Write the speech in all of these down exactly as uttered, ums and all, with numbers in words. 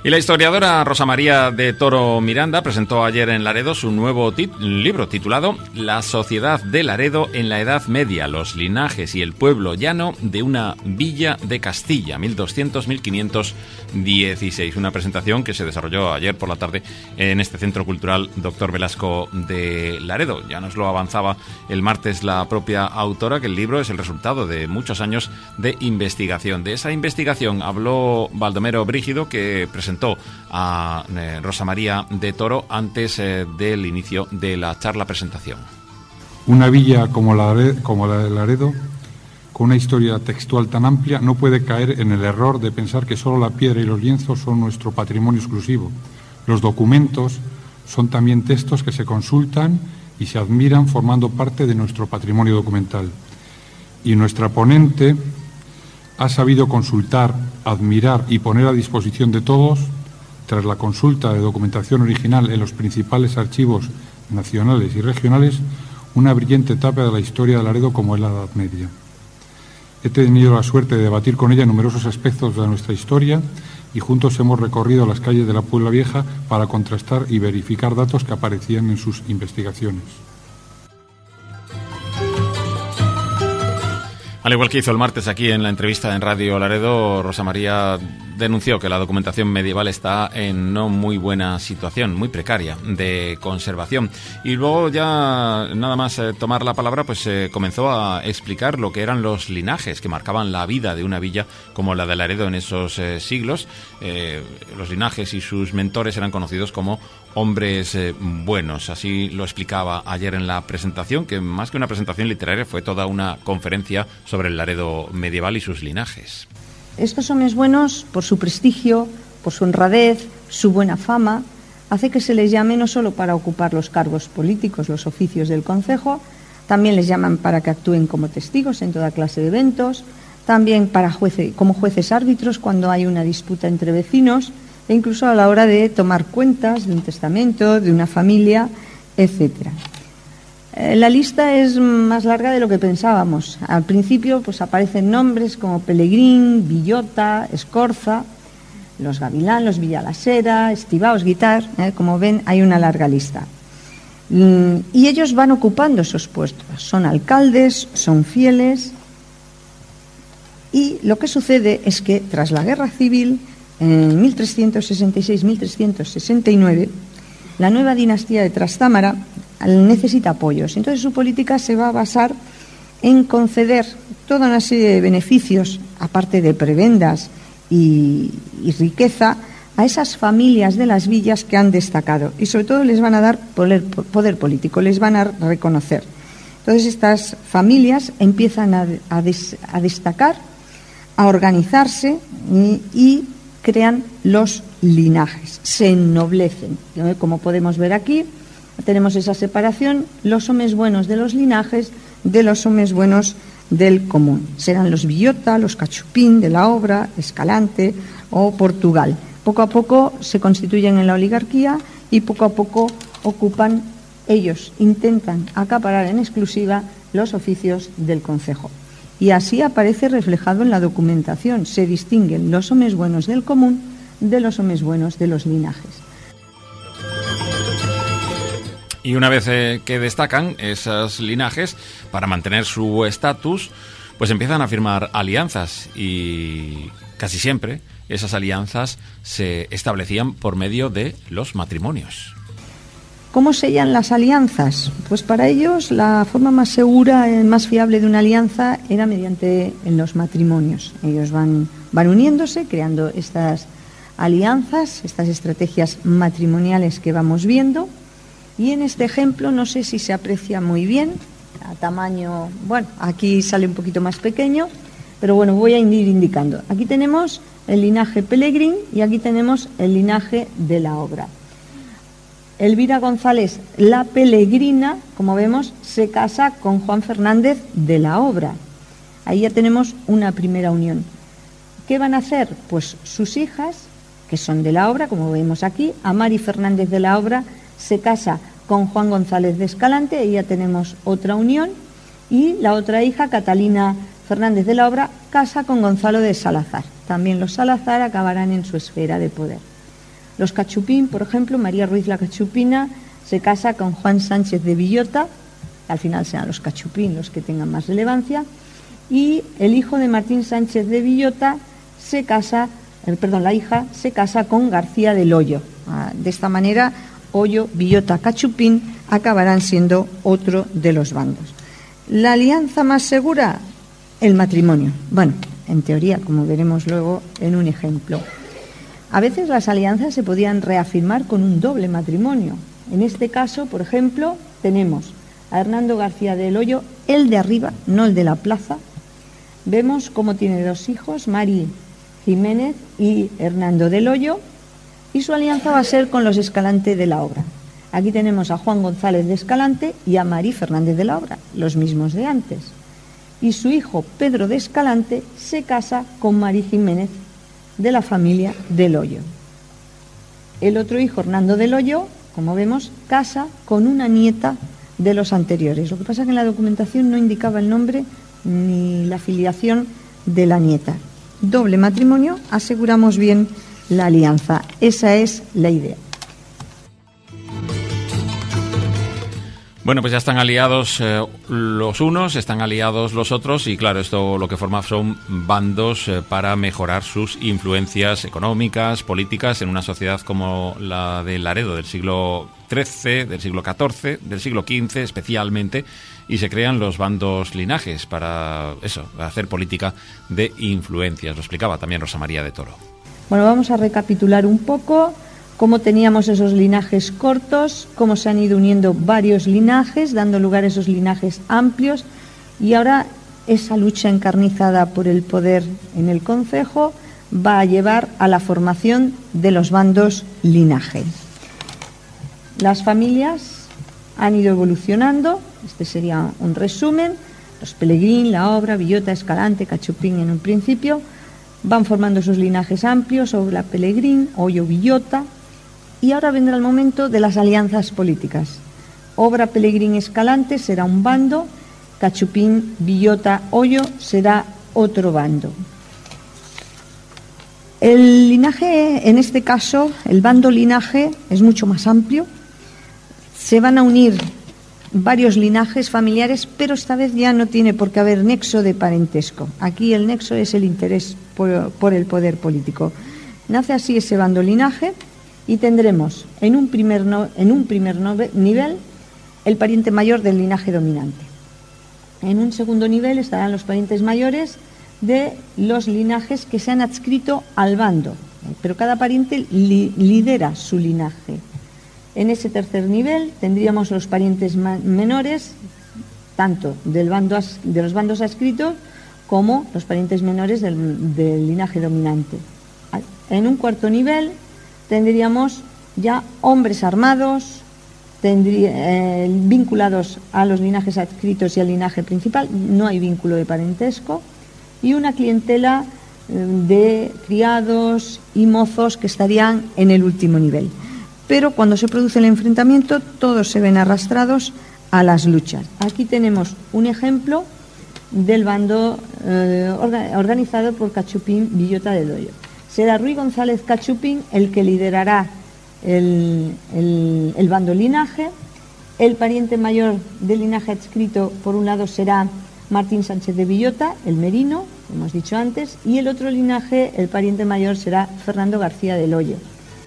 Y la historiadora Rosa María de Toro Miranda presentó ayer en Laredo su nuevo tit- libro titulado La sociedad de Laredo en la Edad Media, los linajes y el pueblo llano de una villa de Castilla, mil doscientos a mil quinientos dieciséis. Una presentación que se desarrolló ayer por la tarde en este Centro Cultural Doctor Velasco de Laredo. Ya nos lo avanzaba el martes la propia autora, que el libro es el resultado de muchos años de investigación. De esa investigación habló Baldomero Brígido, que presentó a eh, Rosa María de Toro antes eh, del inicio de la charla presentación. Una villa como la, como la de Laredo, con una historia textual tan amplia, no puede caer en el error de pensar que solo la piedra y los lienzos son nuestro patrimonio exclusivo. Los documentos son también textos que se consultan y se admiran, formando parte de nuestro patrimonio documental. Y nuestra ponente ha sabido consultar, admirar y poner a disposición de todos, tras la consulta de documentación original en los principales archivos nacionales y regionales, una brillante etapa de la historia de Laredo como es la Edad Media. He tenido la suerte de debatir con ella numerosos aspectos de nuestra historia y juntos hemos recorrido las calles de la Puebla Vieja para contrastar y verificar datos que aparecían en sus investigaciones. Al igual que hizo el martes aquí en la entrevista en Radio Laredo, Rosa María denunció que la documentación medieval está en no muy buena situación, muy precaria, de conservación. Y luego ya, nada más eh, tomar la palabra, pues eh, comenzó a explicar lo que eran los linajes que marcaban la vida de una villa como la de Laredo en esos eh, siglos. Eh, los linajes y sus mentores eran conocidos como hombres eh, buenos. Así lo explicaba ayer en la presentación, que más que una presentación literaria fue toda una conferencia sobre el Laredo medieval y sus linajes. Estos hombres buenos, por su prestigio, por su honradez, su buena fama, hace que se les llame no solo para ocupar los cargos políticos, los oficios del concejo, también les llaman para que actúen como testigos en toda clase de eventos, también para jueces, como jueces árbitros cuando hay una disputa entre vecinos, e incluso a la hora de tomar cuentas de un testamento, de una familia, etcétera. La lista es más larga de lo que pensábamos. Al principio pues aparecen nombres como Pelegrín, Villota, Escorza, los Gavilán, los Villalasera, Estivaos, Guitar. ¿eh? Como ven, hay una larga lista. Y ellos van ocupando esos puestos. Son alcaldes, son fieles. Y lo que sucede es que tras la Guerra Civil, en mil trescientos sesenta y seis a mil trescientos sesenta y nueve, la nueva dinastía de Trastámara necesita apoyos. Entonces su política se va a basar en conceder toda una serie de beneficios, aparte de prebendas y, y riqueza, a esas familias de las villas que han destacado. Y sobre todo les van a dar poder, poder político, les van a reconocer. Entonces estas familias empiezan a, a, des, a destacar, a organizarse y, y crean los linajes, se ennoblecen. Como podemos ver aquí, tenemos esa separación, los hombres buenos de los linajes, de los hombres buenos del común. Serán los Villota, los Cachupín de la Obra, Escalante o Portugal. Poco a poco se constituyen en la oligarquía y poco a poco ocupan, ellos intentan acaparar en exclusiva los oficios del concejo. Y así aparece reflejado en la documentación. Se distinguen los hombres buenos del común de los hombres buenos de los linajes. Y una vez eh, que destacan esos linajes, para mantener su estatus, pues empiezan a firmar alianzas y casi siempre esas alianzas se establecían por medio de los matrimonios. ¿Cómo sellan las alianzas? Pues para ellos la forma más segura, más fiable de una alianza era mediante en los matrimonios. Ellos van, van uniéndose, creando estas alianzas, estas estrategias matrimoniales que vamos viendo. Y en este ejemplo, no sé si se aprecia muy bien, a tamaño, bueno, aquí sale un poquito más pequeño, pero bueno, voy a ir indicando. Aquí tenemos el linaje Pelegrín y aquí tenemos el linaje de la Obra. Elvira González, la Pelegrina, como vemos, se casa con Juan Fernández de la Obra. Ahí ya tenemos una primera unión. ¿Qué van a hacer? Pues sus hijas, que son de la Obra, como vemos aquí, Amari Fernández de la Obra, se casa con Juan González de Escalante, ahí ya tenemos otra unión, y la otra hija, Catalina Fernández de la Obra, casa con Gonzalo de Salazar. También los Salazar acabarán en su esfera de poder. Los Cachupín, por ejemplo, María Ruiz la Cachupina se casa con Juan Sánchez de Villota, al final serán los Cachupín los que tengan más relevancia, y el hijo de Martín Sánchez de Villota se casa, eh, perdón, la hija se casa con García del Hoyo. Ah, de esta manera, Hoyo, Villota, Cachupín acabarán siendo otro de los bandos. ¿La alianza más segura? El matrimonio. Bueno, en teoría, como veremos luego en un ejemplo. A veces las alianzas se podían reafirmar con un doble matrimonio. En este caso, por ejemplo, tenemos a Hernando García del Hoyo, el de arriba, no el de la plaza. Vemos cómo tiene dos hijos, Mari Jiménez y Hernando del Hoyo, y su alianza va a ser con los Escalante de la Obra. Aquí tenemos a Juan González de Escalante y a Mari Fernández de la Obra, los mismos de antes. Y su hijo Pedro de Escalante se casa con Mari Jiménez de la familia del Hoyo. El otro hijo, Hernando del Hoyo, como vemos, casa con una nieta de los anteriores. Lo que pasa es que en la documentación no indicaba el nombre ni la filiación de la nieta. Doble matrimonio, aseguramos bien la alianza. Esa es la idea. Bueno, pues ya están aliados eh, los unos, están aliados los otros y claro, esto lo que forma son bandos eh, para mejorar sus influencias económicas, políticas en una sociedad como la de Laredo del siglo trece, del siglo catorce, del siglo quince especialmente, y se crean los bandos linajes para eso, hacer política de influencias. Lo explicaba también Rosa María de Toro. Bueno, vamos a recapitular un poco cómo teníamos esos linajes cortos, cómo se han ido uniendo varios linajes, dando lugar a esos linajes amplios, y ahora esa lucha encarnizada por el poder en el concejo va a llevar a la formación de los bandos linaje. Las familias han ido evolucionando, este sería un resumen, los Pelegrín, La Obra, Villota, Escalante, Cachupín en un principio, van formando sus linajes amplios, Obra, Pelegrín, Hoyo, Villota. Y ahora vendrá el momento de las alianzas políticas. Obra, Pelegrín, Escalante será un bando, Cachupín, Villota, Hoyo será otro bando. El linaje, en este caso, el bando linaje es mucho más amplio. Se van a unir varios linajes familiares, pero esta vez ya no tiene por qué haber nexo de parentesco. Aquí el nexo es el interés por, por el poder político. Nace así ese bando linaje. Y tendremos en un primer, no, en un primer no, nivel el pariente mayor del linaje dominante. En un segundo nivel estarán los parientes mayores de los linajes que se han adscrito al bando, pero cada pariente li, lidera su linaje. En ese tercer nivel tendríamos los parientes menores, tanto del bando, de los bandos adscritos como los parientes menores del, del linaje dominante. En un cuarto nivel tendríamos ya hombres armados, tendría, eh, vinculados a los linajes adscritos y al linaje principal, no hay vínculo de parentesco, y una clientela eh, de criados y mozos que estarían en el último nivel. Pero cuando se produce el enfrentamiento, todos se ven arrastrados a las luchas. Aquí tenemos un ejemplo del bando eh, organizado por Cachupín Villota del Hoyo. Será Ruy González Cachupín el que liderará el, el, el bando linaje. El pariente mayor del linaje adscrito, por un lado, será Martín Sánchez de Villota, el merino, como hemos dicho antes, y el otro linaje, el pariente mayor, será Fernando García del Hoyo.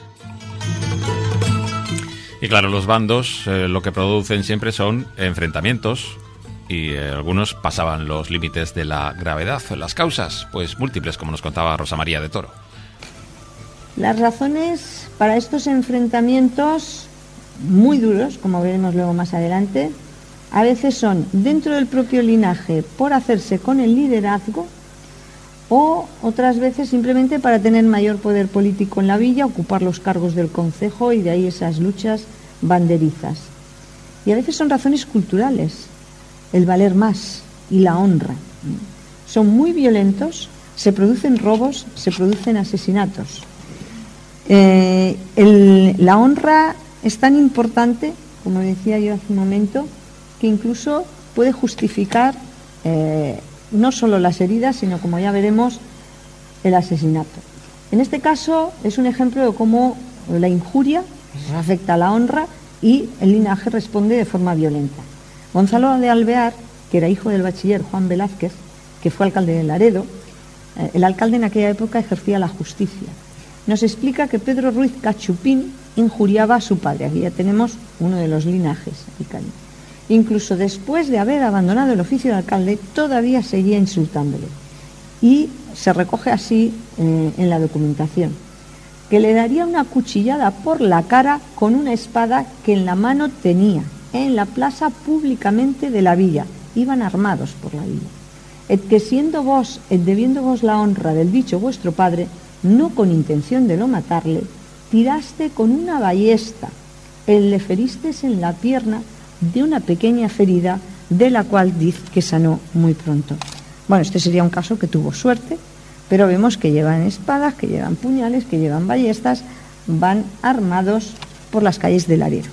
Y claro, los bandos eh, lo que producen siempre son enfrentamientos, y eh, algunos pasaban los límites de la gravedad. Las causas, pues múltiples, como nos contaba Rosa María de Toro. Las razones para estos enfrentamientos, muy duros, como veremos luego más adelante, a veces son dentro del propio linaje por hacerse con el liderazgo, o otras veces simplemente para tener mayor poder político en la villa, ocupar los cargos del concejo, y de ahí esas luchas banderizas. Y a veces son razones culturales, el valer más y la honra. Son muy violentos, se producen robos, se producen asesinatos. Eh, el, la honra es tan importante, como decía yo hace un momento, que incluso puede justificar eh, no solo las heridas, sino, como ya veremos, el asesinato. En este caso es un ejemplo de cómo la injuria, eso afecta a la honra y el linaje responde de forma violenta. Gonzalo de Alvear, que era hijo del bachiller Juan Velázquez, que fue alcalde de Laredo, eh, el alcalde en aquella época ejercía la justicia. Nos explica que Pedro Ruiz Cachupín injuriaba a su padre. Aquí ya tenemos uno de los linajes. Incluso después de haber abandonado el oficio de alcalde, todavía seguía insultándole. Y se recoge así eh, en la documentación, que le daría una cuchillada por la cara con una espada que en la mano tenía, en la plaza públicamente de la villa. Iban armados por la villa. Et que siendo vos, et debiendo vos la honra del dicho vuestro padre, no con intención de lo matarle, tiraste con una ballesta, el le feristes en la pierna de una pequeña ferida, de la cual dice que sanó muy pronto. Bueno, este sería un caso que tuvo suerte, pero vemos que llevan espadas, que llevan puñales, que llevan ballestas, van armados por las calles de Laredo.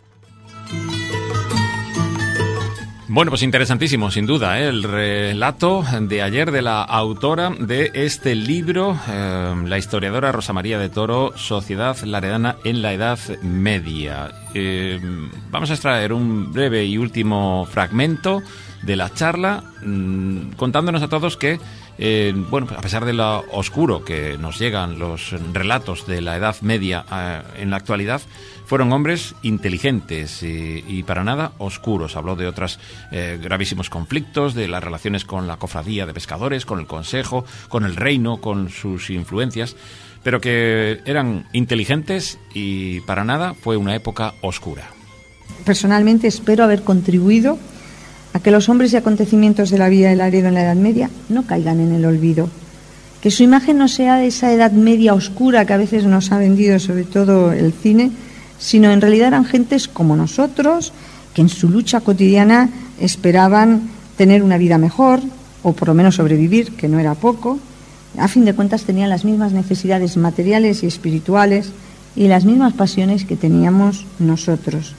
Bueno, pues interesantísimo, sin duda, ¿eh? El relato de ayer de la autora de este libro, eh, la historiadora Rosa María de Toro, Sociedad Laredana en la Edad Media. Eh, vamos a extraer un breve y último fragmento de la charla, mmm, contándonos a todos que, eh, bueno, a pesar de lo oscuro que nos llegan los relatos de la Edad Media eh, en la actualidad, fueron hombres inteligentes y, y para nada oscuros. Habló de otros eh, gravísimos conflictos, de las relaciones con la cofradía de pescadores, con el consejo, con el reino, con sus influencias, pero que eran inteligentes y para nada fue una época oscura. Personalmente espero haber contribuido a que los hombres y acontecimientos de la vida de Laredo en la Edad Media no caigan en el olvido, que su imagen no sea de esa Edad Media oscura que a veces nos ha vendido sobre todo el cine, sino en realidad eran gentes como nosotros, que en su lucha cotidiana esperaban tener una vida mejor, o por lo menos sobrevivir, que no era poco. A fin de cuentas tenían las mismas necesidades materiales y espirituales y las mismas pasiones que teníamos nosotros.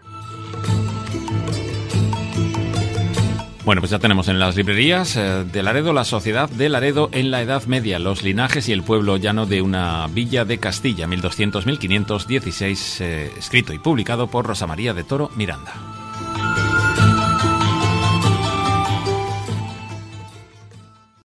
Bueno, pues ya tenemos en las librerías eh, de Laredo La Sociedad de Laredo en la Edad Media, los linajes y el pueblo llano de una villa de Castilla, mil doscientos a mil quinientos dieciséis, eh, escrito y publicado por Rosa María de Toro Miranda.